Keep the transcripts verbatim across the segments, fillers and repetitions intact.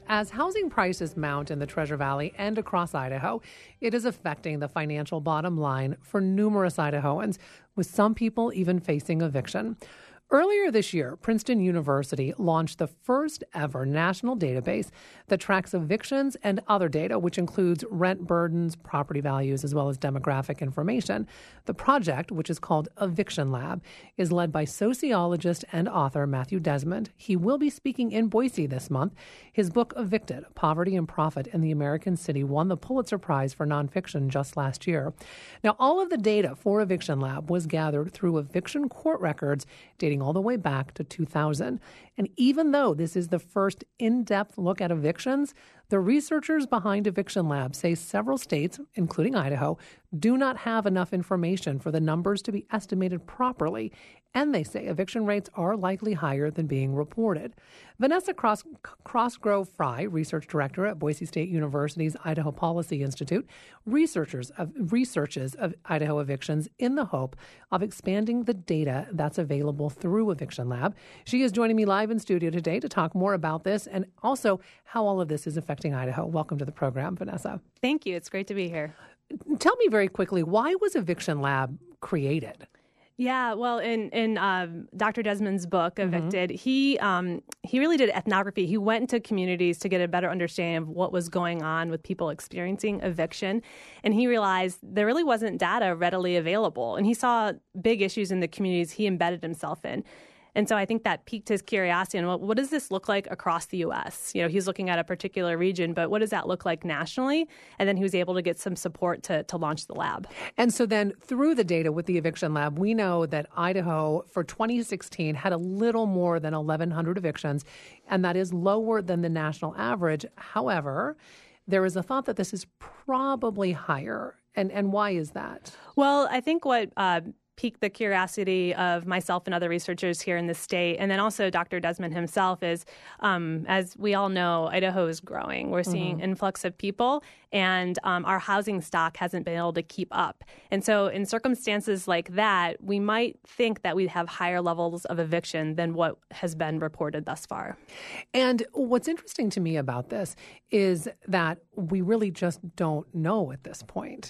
As housing prices mount in the Treasure Valley and across Idaho, it is affecting the financial bottom line for numerous Idahoans, with some people even facing eviction. Earlier this year, Princeton University launched the first ever national database that tracks evictions and other data, which includes rent burdens, property values, as well as demographic information. The project, which is called Eviction Lab, is led by sociologist and author Matthew Desmond. He will be speaking in Boise this month. His book, Evicted, Poverty and Profit in the American City, won the Pulitzer Prize for nonfiction just last year. Now, all of the data for Eviction Lab was gathered through eviction court records dating all the way back to two thousand. And even though this is the first in-depth look at evictions, the researchers behind Eviction Lab say several states, including Idaho, do not have enough information for the numbers to be estimated properly. And they say eviction rates are likely higher than being reported. Vanessa Cross, Crossgrove Fry, research director at Boise State University's Idaho Policy Institute, researchers of researches of Idaho evictions in the hope of expanding the data that's available through Eviction Lab. She is joining me live in studio today to talk more about this and also how all of this is affecting Idaho. Welcome to the program, Vanessa. Thank you. It's great to be here. Tell me very quickly, why was Eviction Lab created? Yeah, well, in in um, Doctor Desmond's book, Evicted, mm-hmm. he um, he really did ethnography. He went into communities to get a better understanding of what was going on with people experiencing eviction, and he realized there really wasn't data readily available. And he saw big issues in the communities he embedded himself in. And so I think that piqued his curiosity. And what, what does this look like across the U S? You know, he's looking at a particular region, but what does that look like nationally? And then he was able to get some support to, to launch the lab. And so then through the data with the Eviction Lab, we know that Idaho for twenty sixteen had a little more than eleven hundred evictions, and that is lower than the national average. However, there is a thought that this is probably higher. And, and why is that? Well, I think what uh, piqued the curiosity of myself and other researchers here in the state, and then also Doctor Desmond himself, is, um, as we all know, Idaho is growing. We're seeing mm-hmm. influx of people, and um, our housing stock hasn't been able to keep up. And so in circumstances like that, we might think that we'd have higher levels of eviction than what has been reported thus far. And what's interesting to me about this is that we really just don't know at this point.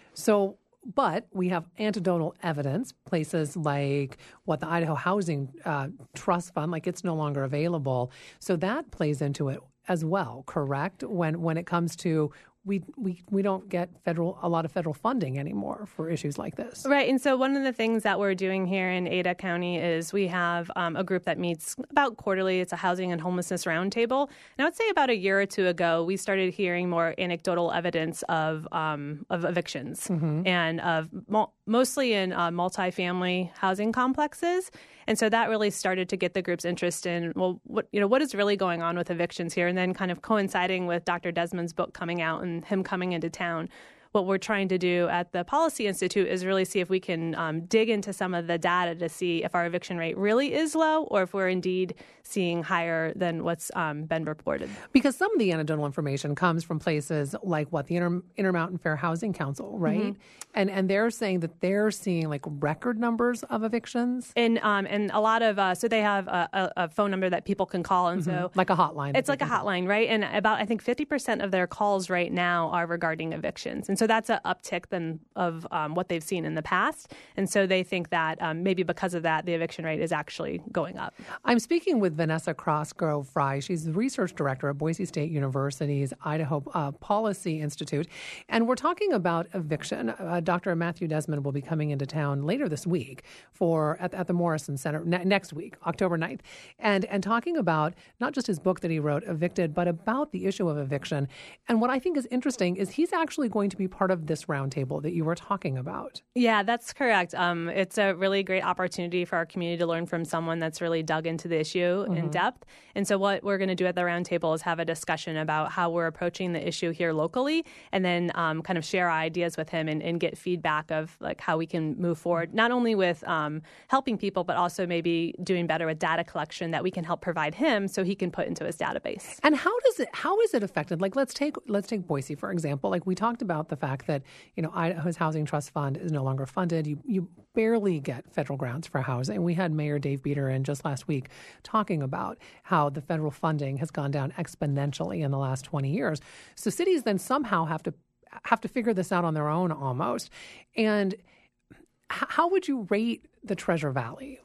So But we have anecdotal evidence, places like what the Idaho Housing uh, Trust Fund, like it's no longer available. So that plays into it as well, correct? When when it comes to we we we don't get federal a lot of federal funding anymore for issues like this. Right. And so one of the things that we're doing here in Ada County is we have um, a group that meets about quarterly. It's a housing and homelessness roundtable. And I would say about a year or two ago, we started hearing more anecdotal evidence of um, of evictions mm-hmm. and of mo- mostly in uh, multifamily housing complexes. And so that really started to get the group's interest in, well, what you know, what is really going on with evictions here? And then kind of coinciding with Doctor Desmond's book coming out and him coming into town, what we're trying to do at the Policy Institute is really see if we can um, dig into some of the data to see if our eviction rate really is low or if we're indeed seeing higher than what's um, been reported. Because some of the anecdotal information comes from places like what the Inter- Intermountain Fair Housing Council, right? Mm-hmm. And and they're saying that they're seeing like record numbers of evictions. And um and a lot of uh, so they have a, a, a phone number that people can call, and mm-hmm. so like a hotline. It's like a hotline, right? And about I think fifty percent of their calls right now are regarding evictions, and so that's an uptick than of um, what they've seen in the past. And so they think that um, maybe because of that, the eviction rate is actually going up. I'm speaking with Vanessa Crossgrove Fry. She's the research director at Boise State University's Idaho uh, Policy Institute. And we're talking about eviction. Uh, Doctor Matthew Desmond will be coming into town later this week for at, at the Morrison Center ne- next week, October ninth, and, and talking about not just his book that he wrote, Evicted, but about the issue of eviction. And what I think is interesting is he's actually going to be part of this roundtable that you were talking about. Yeah, that's correct. Um, it's a really great opportunity for our community to learn from someone that's really dug into the issue mm-hmm. in depth. And so what we're going to do at the roundtable is have a discussion about how we're approaching the issue here locally, and then um, kind of share our ideas with him and, and get feedback of like how we can move forward, not only with um, helping people, but also maybe doing better with data collection that we can help provide him so he can put into his database. And how does it? How is it affected? Like let's take let's take Boise for example. Like we talked about the fact that, you know, Idaho's Housing Trust Fund is no longer funded. You you barely get federal grants for housing. We had Mayor Dave Beater in just last week talking about how the federal funding has gone down exponentially in the last twenty years. So cities then somehow have to have to figure this out on their own almost. And h- how would you rate the Treasure Valley?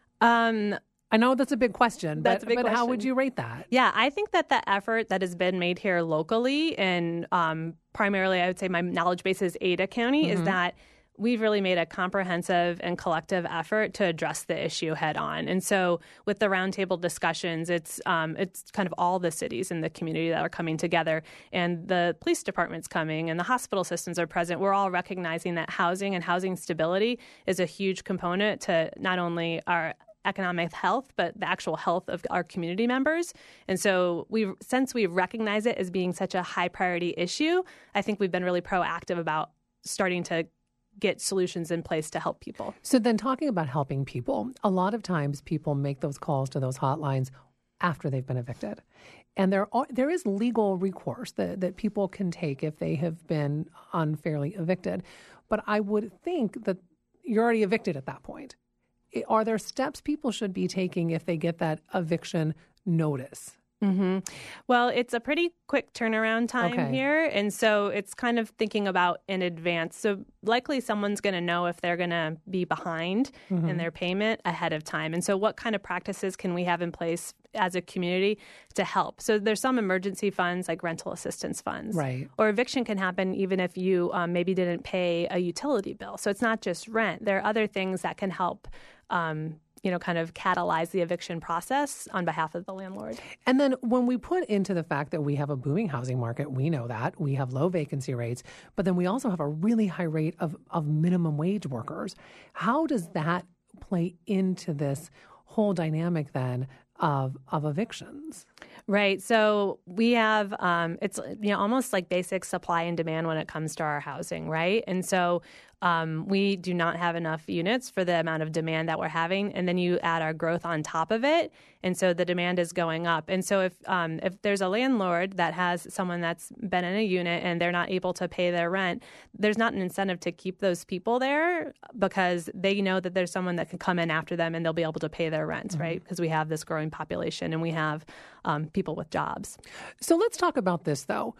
Um, I know that's a big question, That's but, a big but how question. would you rate that? Yeah, I think that the effort that has been made here locally, and um, primarily I would say my knowledge base is Ada County, Mm-hmm. is that we've really made a comprehensive and collective effort to address the issue head on. And so with the roundtable discussions, it's um, it's kind of all the cities in the community that are coming together, and the police department's coming, and the hospital systems are present. We're all recognizing that housing and housing stability is a huge component to not only our economic health, but the actual health of our community members. And so we, since we recognize it as being such a high priority issue, I think we've been really proactive about starting to get solutions in place to help people. So then talking about helping people, a lot of times people make those calls to those hotlines after they've been evicted. And there are, there is legal recourse that, that people can take if they have been unfairly evicted. But I would think that you're already evicted at that point. Are there steps people should be taking if they get that eviction notice? Mm-hmm. Well, it's a pretty quick turnaround time Okay. here. And so it's kind of thinking about in advance. So likely someone's going to know if they're going to be behind Mm-hmm. in their payment ahead of time. And so what kind of practices can we have in place as a community to help? So there's some emergency funds like rental assistance funds. Right. Or eviction can happen even if you um, maybe didn't pay a utility bill. So it's not just rent. There are other things that can help um, you know, kind of catalyze the eviction process on behalf of the landlord. And then when we put into the fact that we have a booming housing market, we know that. We have low vacancy rates, but then we also have a really high rate of, of minimum wage workers. How does that play into this whole dynamic then of of evictions? Right. So we have, um, it's you know almost like basic supply and demand when it comes to our housing, right? And so um, we do not have enough units for the amount of demand that we're having, and then you add our growth on top of it, and so the demand is going up. And so if um, if there's a landlord that has someone that's been in a unit and they're not able to pay their rent, there's not an incentive to keep those people there because they know that there's someone that can come in after them and they'll be able to pay their rent, mm-hmm. right? Because we have this growing population and we have um, people with jobs. So let's talk about this, though.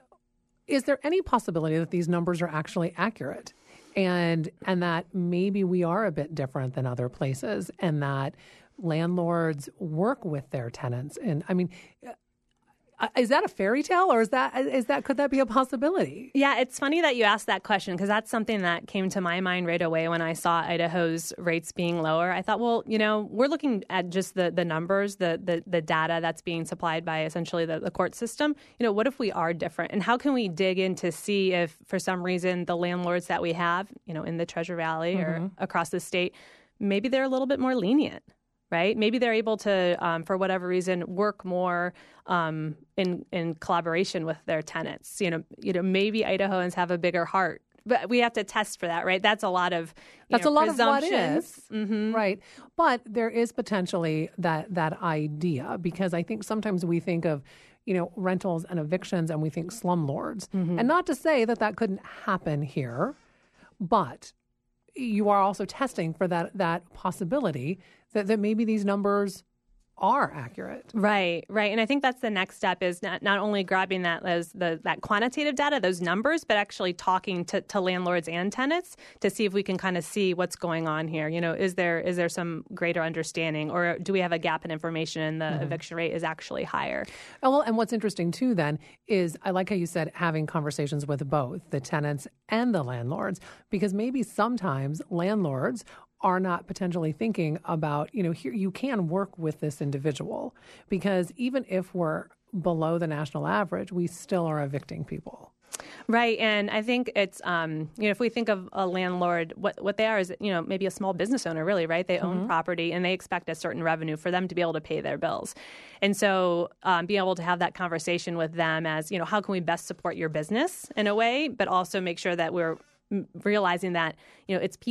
Is there any possibility that these numbers are actually accurate? And and that maybe we are a bit different than other places, and that landlords work with their tenants. And I mean, is that a fairy tale, or is that is that could that be a possibility? Yeah, it's funny that you asked that question because that's something that came to my mind right away when I saw Idaho's rates being lower. I thought, well, you know, we're looking at just the the numbers, the the, the data that's being supplied by essentially the, the court system. You know, what if we are different, and how can we dig in to see if for some reason the landlords that we have, you know, in the Treasure Valley mm-hmm. or across the state, maybe they're a little bit more lenient. Right? Maybe they're able to, um, for whatever reason, work more um, in in collaboration with their tenants. You know, you know, maybe Idahoans have a bigger heart, but we have to test for that, right? That's a lot of you that's know, a lot of what presumptions. is, mm-hmm. right? But there is potentially that that idea because I think sometimes we think of, you know, rentals and evictions and we think slumlords, mm-hmm. and not to say that that couldn't happen here, but you are also testing for that that possibility that, that maybe these numbers are accurate. Right, right. And I think that's the next step is not, not only grabbing that as the that quantitative data, those numbers, but actually talking to, to landlords and tenants to see if we can kind of see what's going on here. You know, is there is there some greater understanding, or do we have a gap in information and the mm-hmm. eviction rate is actually higher? Oh, well, and what's interesting too then is I like how you said having conversations with both the tenants and the landlords, because maybe sometimes landlords are not potentially thinking about, you know, here you can work with this individual because even if we're below the national average, we still are evicting people. Right. And I think it's, um, you know, if we think of a landlord, what, what they are is, you know, maybe a small business owner, really, right? They own mm-hmm. property and they expect a certain revenue for them to be able to pay their bills. And so um, being able to have that conversation with them as, you know, how can we best support your business in a way, but also make sure that we're realizing that, you know, it's people.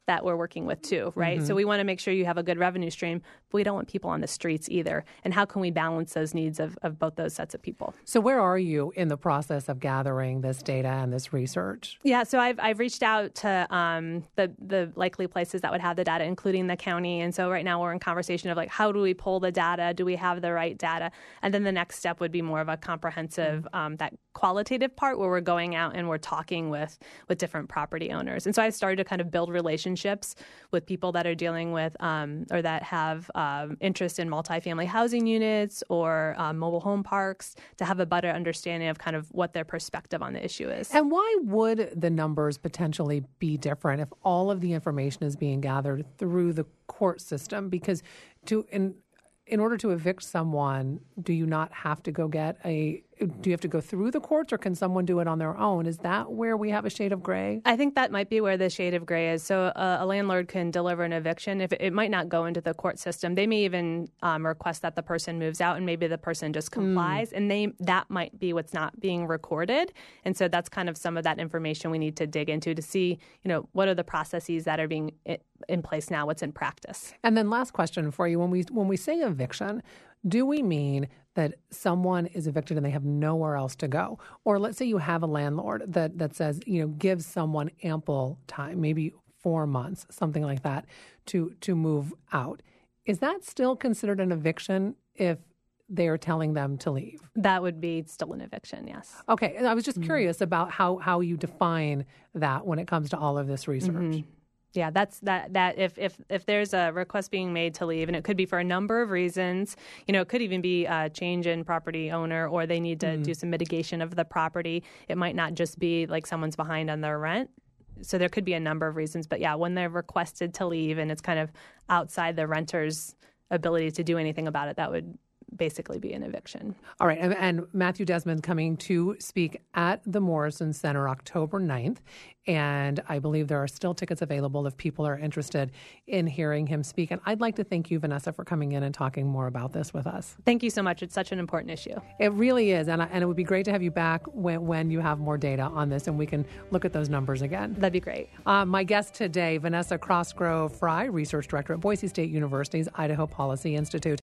that we're working with too, right? Mm-hmm. So we want to make sure you have a good revenue stream, but we don't want people on the streets either. And how can we balance those needs of, of both those sets of people? So where are you in the process of gathering this data and this research? Yeah, so I've I've reached out to um, the the likely places that would have the data, including the county. And so right now we're in conversation of like, how do we pull the data? Do we have the right data? And then the next step would be more of a comprehensive, um, that qualitative part where we're going out and we're talking with with different property owners. And so I started to kind of build relationships with people that are dealing with um, or that have um, interest in multifamily housing units or um, mobile home parks to have a better understanding of kind of what their perspective on the issue is. And why would the numbers potentially be different if all of the information is being gathered through the court system? Because to in in order to evict someone, do you not have to go get a do you have to go through the courts, or can someone do it on their own? Is that where we have a shade of gray? I think that might be where the shade of gray is. So uh, a landlord can deliver an eviction. If it, it might not go into the court system, they may even um, request that the person moves out, and maybe the person just complies, mm. and they that might be what's not being recorded. And so that's kind of some of that information we need to dig into to see, you know, what are the processes that are being in place now, what's in practice. And then last question for you: when we when we say eviction, do we mean that someone is evicted and they have nowhere else to go? Or let's say you have a landlord that, that says, you know, gives someone ample time, maybe four months, something like that, to to move out. Is that still considered an eviction if they are telling them to leave? That would be still an eviction, yes. Okay. And I was just mm-hmm. curious about how, how you define that when it comes to all of this research. Mm-hmm. Yeah, that's that. That if if if there's a request being made to leave, and it could be for a number of reasons, you know, it could even be a change in property owner, or they need to mm. do some mitigation of the property. It might not just be like someone's behind on their rent. So there could be a number of reasons. But yeah, when they're requested to leave and it's kind of outside the renter's ability to do anything about it, that would basically be an eviction. All right. And, and Matthew Desmond coming to speak at the Morrison Center October ninth. And I believe there are still tickets available if people are interested in hearing him speak. And I'd like to thank you, Vanessa, for coming in and talking more about this with us. Thank you so much. It's such an important issue. It really is. And, and it would be great to have you back when, when you have more data on this and we can look at those numbers again. That'd be great. Uh, my guest today, Vanessa Crossgrove Fry, Research Director at Boise State University's Idaho Policy Institute.